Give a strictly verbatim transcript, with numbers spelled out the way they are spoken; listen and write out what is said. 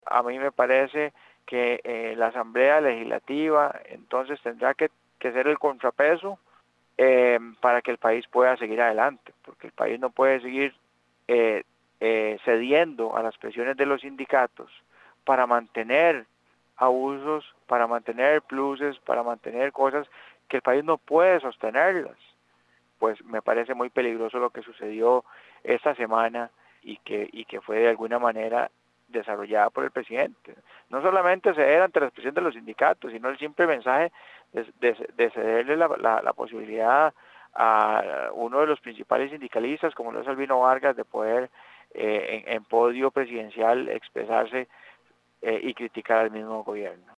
A mí me parece que eh, la Asamblea Legislativa entonces tendrá que, que ser el contrapeso eh, para que el país pueda seguir adelante, porque el país no puede seguir eh, eh, cediendo a las presiones de los sindicatos para mantener abusos, para mantener pluses, para mantener cosas que el país no puede sostenerlas. Pues me parece muy peligroso lo que sucedió esta semana y que, y que fue de alguna manera desarrollada por el presidente. No solamente ceder ante la expresión de los sindicatos, sino el simple mensaje de, de, de cederle la, la, la posibilidad a uno de los principales sindicalistas, como lo es Albino Vargas, de poder eh, en, en podio presidencial expresarse eh, y criticar al mismo gobierno.